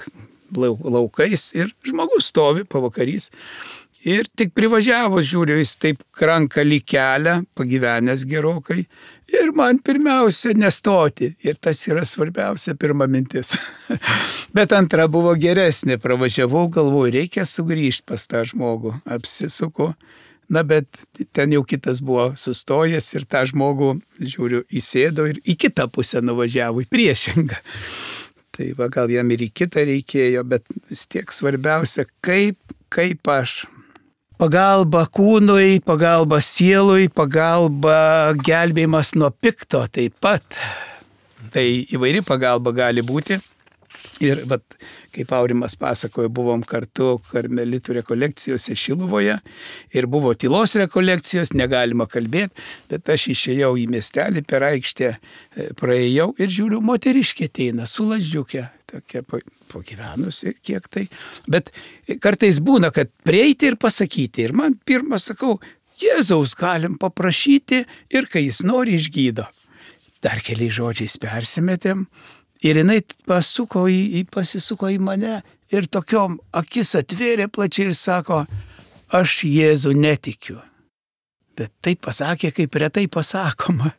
laukais ir žmogus stovi pavakarys. Ir tik privažiavo, žiūriu, jis taip ranką lyg kelią, pagyvenęs gerokai. Ir man pirmiausia nestoti. Ir tas yra svarbiausia pirma mintis. Bet antra buvo geresnė. Pravažiavau, galvoju, reikia sugrįžti pas tą žmogų. Apsisuku. Na, bet ten jau kitas buvo sustojęs ir tą žmogų, žiūriu, įsėdo ir į kitą pusę nuvažiavo, į priešingą. Tai va, gal jam ir į kitą reikėjo, bet vis tiek svarbiausia, kaip, kaip aš. Pagalba kūnui, pagalba sielui, pagalba gelbėjimas nuo pikto taip pat. Tai įvairi pagalba gali būti. Ir vat, kaip Aurimas pasakojo, buvom kartu karmelitų rekolekcijose Šiluvoje ir buvo tylos rekolekcijos, negalima kalbėti, bet aš išėjau į miestelį, per aikštę praėjau ir žiūriu, moteriškė ateina su lazdžiukė, tokia pagyvenusi kiek tai. Bet kartais būna, kad prieiti ir pasakyti. Ir man pirmą sakau, Jėzaus galim paprašyti ir kai jis nori išgydo. Dar keliais žodžiais persimetėm. Ir jinai pasuko į, į, pasisuko į mane ir tokiom akis atvėrė plačiai ir sako, aš Jėzų netikiu. Bet tai pasakė, kaip retai pasakoma.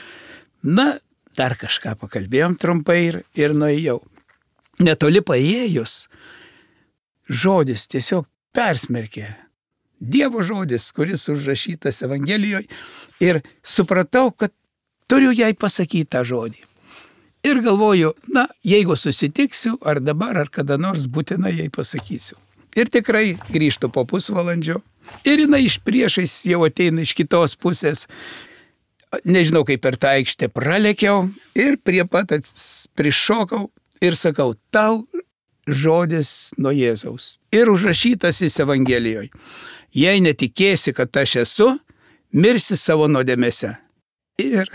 Na, dar kažką pakalbėjom trumpai ir, ir nuėjau. Netoli paėjus, žodis tiesiog persmerkė. Dievo žodis, kuris užrašytas Evangelijoje. Ir supratau, kad turiu jai pasakyti tą žodį. Ir galvoju, na, jeigu susitiksiu, ar dabar, ar kada nors būtinai jai pasakysiu. Ir tikrai grįžtu po pusvalandžio. Ir jinai iš priešais jau ateina iš kitos pusės. Nežinau, kaip per tą aikštę pralekiau. Ir prie pat prišokau ir sakau, tau žodis nuo Jėzaus. Ir užrašytas jis Evangelijoje. Jei netikėsi, kad aš esu, mirsi savo nuodėmėse. Ir,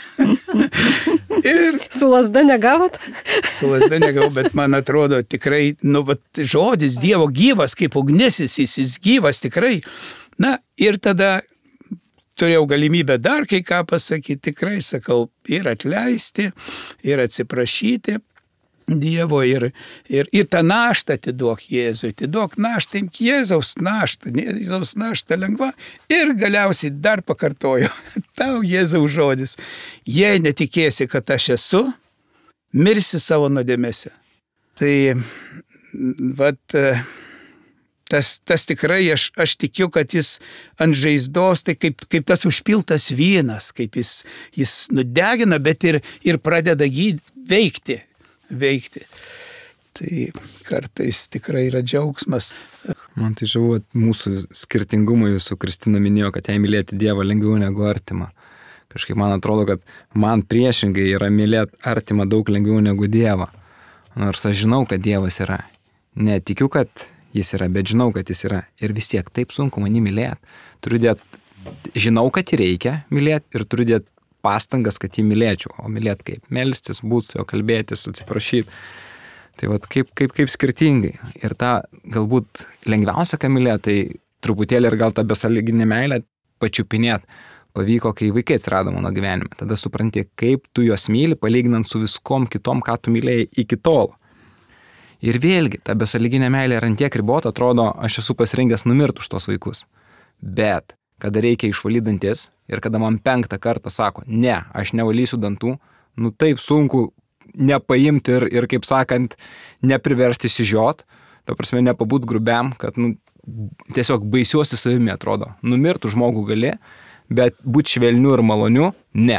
ir su lazda negavot? Su lazda negavau, bet man atrodo tikrai, nu, bet žodis Dievo gyvas, kaip ugnesis, jis, jis gyvas tikrai. Na, ir tada turėjau galimybę dar kai ką pasakyti, tikrai sakau, ir atleisti, ir atsiprašyti Dievo, ir, ir, ir tą naštą atiduok Jėzui, atiduok naštą, imk Jėzaus naštą, Jėzaus naštą lengva, ir galiausiai dar pakartoju, tau Jėzaus žodis, jei netikėsi, kad aš esu, mirsi savo nuodėmėse. Tai, vat, tas, tas tikrai, aš, aš tikiu, kad jis ant žaizdos, tai kaip, kaip tas užpiltas vynas, kaip jis, jis nudegina, bet ir, ir pradeda gyd, veikti. veikti. Tai kartais tikrai yra džiaugsmas. Man tai žavu, mūsų skirtingumai, jūsų Kristina minėjo, kad jai mylėti Dievą lengviau negu artimą. Kažkaip man atrodo, kad man priešingai yra mylėti artimą daug lengviau negu Dievą. Nors aš žinau, kad Dievas yra. Netikiu, kad jis yra, bet žinau, kad jis yra. Ir vis tiek taip sunku manį mylėti. Turiu dėti, žinau, kad jį reikia mylėti ir turiu dėti pastangas, kad jį mylėčiau, o mylėti kaip? Melstis, būti su juo, kalbėtis, atsiprašyti. Tai vat kaip, kaip, kaip skirtingai. Ir tą galbūt lengviausia, ką mylėti, tai truputėlį ir gal tą besąlyginę meilę pačiupinėti pavyko, kai vaikai atsirado mano gyvenime. Tada supranti, kaip tu juos myli, palyginant su viskom kitom, ką tu mylėjai iki tol. Ir vėlgi, ta besąlyginė meilė yra ant tiek ribota, atrodo, aš esu pasirengęs numirti už tos vaikus. Bet kada reikia išvalyti dantis ir kada man penktą kartą sako, ne, aš nevalysiu dantų, nu taip sunku nepaimti ir, ir kaip sakant, nepriversti sižiot, ta prasme, nepabūt grubiam, kad nu, tiesiog baisiuosi savimi atrodo. Numirtų žmogų gali, bet būti švelniu ir maloniu, ne.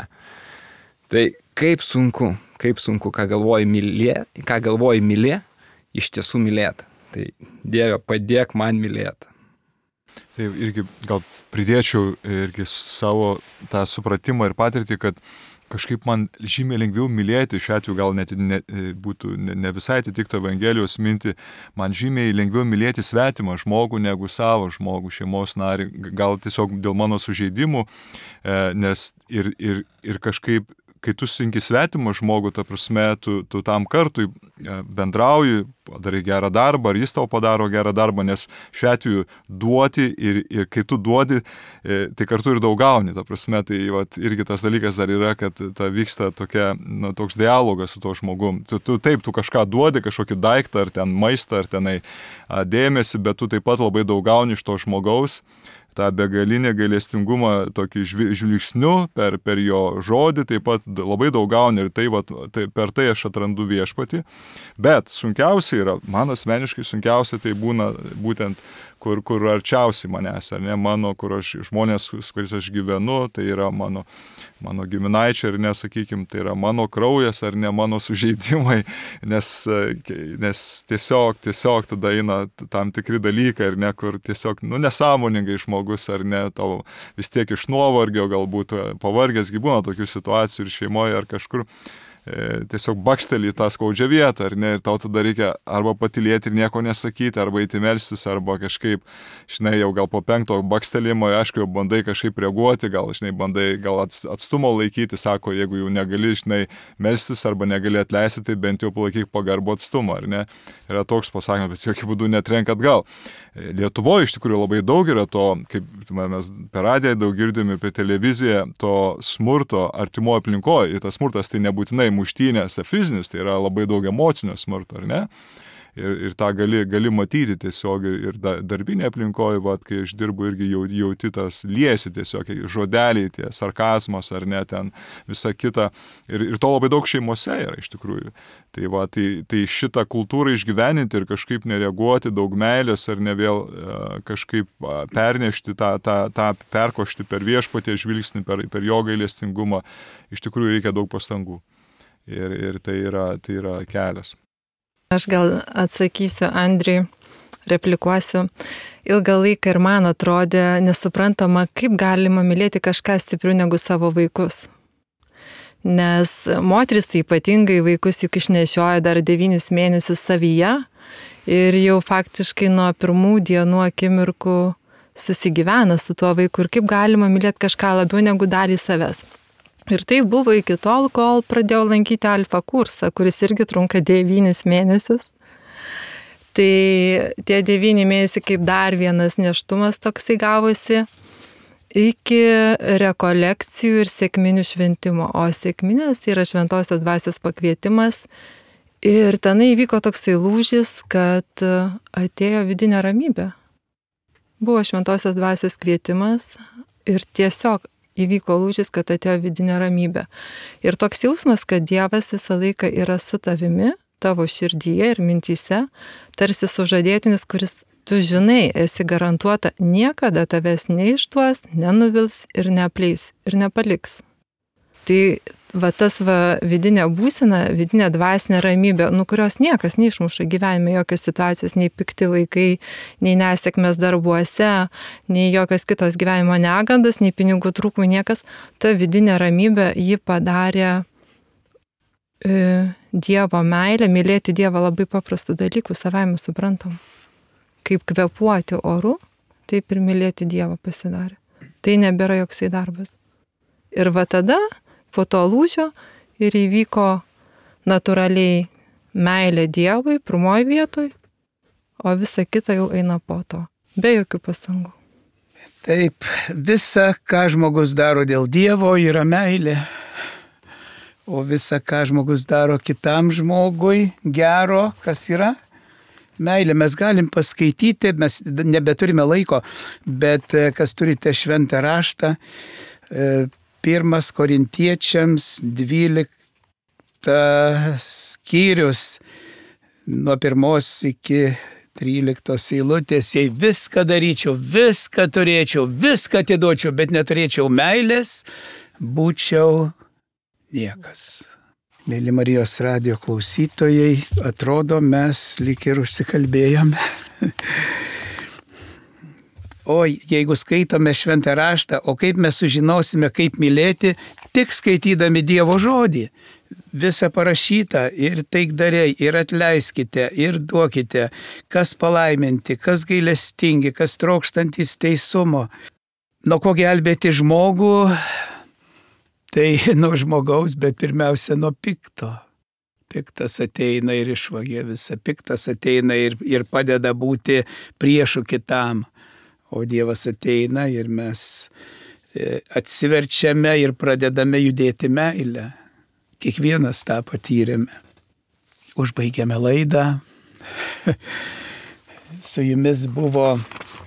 Tai kaip sunku, kaip sunku, ką galvoji mylėti, ką galvoji mylė, iš tiesų mylėti. Tai Dieve, padėk man mylėti. Tai irgi gal pridėčiau irgi savo tą supratimą ir patirtį, kad kažkaip man žymiai lengviau mylėti, šiuo atveju gal net ne, būtų ne, ne visai atitiktų Evangelijos mintį, man žymiai lengviau mylėti svetimą žmogų negu savo žmogų, šeimos narį, gal tiesiog dėl mano sužeidimų, nes ir, ir, ir kažkaip, kai tu sutinki svetimą žmogų, ta prasme, tu, tu tam kartui bendrauji, padarai gerą darbą, ar jis tau padaro gerą darbą, nes šiuo atveju duoti ir, ir kai tu duodi, tai kartu ir daug gauni, ta prasme, tai vat, irgi tas dalykas dar yra, kad ta vyksta tokia, nu, toks dialogas su to žmogum. Tu, tu taip, tu kažką duodi, kažkokį daiktą, ar ten maistą, ar tenai dėmesį, bet tu taip pat labai daug gauni iš to žmogaus, tą begalinę gailestingumą tokį žvilgsniu per, per jo žodį, taip pat labai daug gauni ir tai, vat, tai, per tai aš atrandu viešpatį. Bet sunkiausia yra, man asmeniškai sunkiausia tai būna būtent, kur, kur arčiausiai manęs, ar ne, mano, kur aš, žmonės, su kuriais aš gyvenu, tai yra mano, mano giminaičiai, ar ne, sakykime, tai yra mano kraujas, ar ne mano sužeidimai, nes, nes tiesiog, tiesiog tada eina tam tikri dalykai, ar ne, kur tiesiog, nu, nesąmoningai žmogus, ar ne, tau vis tiek iš nuovargio, galbūt pavargęs, būna tokių situacijų ir šeimoje, ar kažkur tiesiog bakštelį tą skaudžią vietą, ar ne, ir tau tada reikia arba patylėti ir nieko nesakyti, arba eiti melstis, arba kažkaip, žinai, jau gal po penkto bakštelimo, aišku, jau bandai kažkaip reaguoti, gal, žinai, bandai gal atstumo laikyti, sako, jeigu jau negali, žinai, melstis, arba negali atleisti, tai bent jau palaikyk pagarbų atstumą, ar ne, yra toks pasakymas, bet jokių būdų netrenk atgal. Lietuvoje iš tikrųjų labai daug yra to, kaip mes per radiją daug girdime apie televiziją, to smurto artimoje aplinkoje. Ir tas smurtas tai nebūtinai muštynės, fizinis, tai yra labai daug emocinio smurto, ar ne? Ir, ir tą gali, gali matyti tiesiog ir, ir darbinė aplinkoje, va, kai aš dirbu irgi jau, jauti tas liesi tiesiog, žodeliai, tie sarkazmas ar ne, ten visa kita. Ir, ir to labai daug šeimose yra iš tikrųjų. Tai, va, tai, tai šitą kultūrą išgyveninti ir kažkaip nereaguoti, daug meilės ar ne vėl kažkaip pernešti, tą, tą, tą perkošti per viešpaties žvilgsnį, per, per jo gailestingumą, iš tikrųjų reikia daug pastangų. Ir, ir tai yra, tai yra kelias. Aš gal atsakysiu, Andriui, replikuosiu. Ilgą laiką ir man atrodė nesuprantama, kaip galima mylėti kažką stipriau negu savo vaikus. Nes moteris tai ypatingai vaikus juk išnešioja dar devynis mėnesius savyje ir jau faktiškai nuo pirmų dienų akimirkų susigyvena su tuo vaiku ir kaip galima mylėti kažką labiau negu dalį savęs. Ir tai buvo iki tol, kol pradėjau lankyti alfa kursą, kuris irgi trunka devynis mėnesius. Tai tie devyni mėnesiai kaip dar vienas nėštumas toksai gavosi iki rekolekcijų ir sekminių šventimo. O sekminės tai yra šventosios dvasios pakvietimas. Ir tenai įvyko toksai lūžis, kad atėjo vidinė ramybė. Buvo šventosios dvasios kvietimas ir tiesiog įvyko lūžis, kad atėjo vidinė ramybė. Ir toks jausmas, kad Dievas visą laiką yra su tavimi, tavo širdyje ir mintyse, tarsi sužadėtinis, kuris tu žinai, esi garantuota, niekada tavęs neišduos, nenuvils ir neapleis ir nepaliks. Tai va tas va vidinė būsena, vidinė dvasinė ramybė, nu kurios niekas neišmuša gyvenime, jokios situacijos, nei pikti vaikai, nei nesėkmės darbuose, nei jokios kitos gyvenimo negandos, nei pinigų trūkumų, niekas. Ta vidinė ramybė ji padarė e, Dievo meilę, mylėti Dievą labai paprastų dalykų, savaime suprantam. Kaip kvėpuoti oru, taip ir mylėti Dievą pasidarė. Tai nebėra joksai darbas. Ir va tada po to lūžio ir įvyko natūraliai meilė Dievui pirmoji vietoj, o visa kita jau eina po to, be jokių pastangų. Taip, visa, ką žmogus daro dėl Dievo, yra meilė. O visa, ką žmogus daro kitam žmogui gero, kas yra meilė. Mes galim paskaityti, mes nebeturime laiko, bet kas turite šventą raštą, Pirmas Korintiečiams šeštas skyrius nuo pirmos iki tryliktos eilutės. Jei viską daryčiau, viską turėčiau, viską atiduočiau, bet neturėčiau meilės, būčiau niekas. Mėly Marijos radijo klausytojai, atrodo, mes lyg ir užsikalbėjome. O jeigu skaitome šventą raštą, o kaip mes sužinosime, kaip mylėti, tik skaitydami Dievo žodį. Visa parašyta ir taikdariai, ir atleiskite, ir duokite, kas palaiminti, kas gailestingi, kas trokštantys teisumo. Nuo ko gelbėti žmogų? Tai nuo žmogaus, bet pirmiausia nuo pikto. Piktas ateina ir išvagia visą. Piktas ateina ir, ir padeda būti priešu kitam. O Dievas ateina ir mes atsiverčiame ir pradedame judėti meilę. Kiekvienas tą patyrėme. Užbaigėme laidą. Su jumis buvo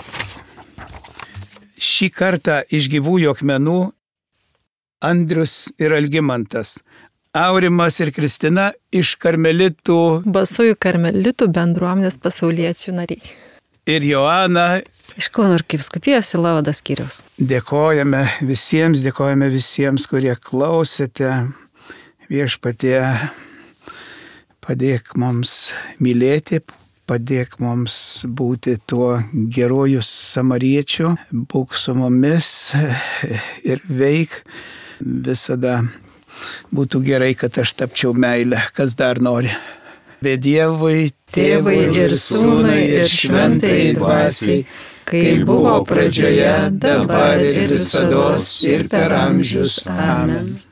šį kartą iš gyvųjų akmenų Andrius ir Algimantas. Aurimas ir Kristina iš karmelitų. Basųjų karmelitų bendruomenės pasauliečių nariai. Ir Joana. Iš Kauno arkivyskupijos Sielovados skyriaus. Dėkojame visiems, dėkojame visiems, kurie klausėte. Viešpatie, padėk mums mylėti, padėk mums būti tuo geruoju samariečiu, būk su mumis ir veik. Visada būtų gerai, kad aš tapčiau meilę, kas dar nori. Bet Dievui, Tėvui ir Sūnui ir Šventajai Dvasiai, kaip buvo pradžioje, dabar ir visados ir per amžius. Amen.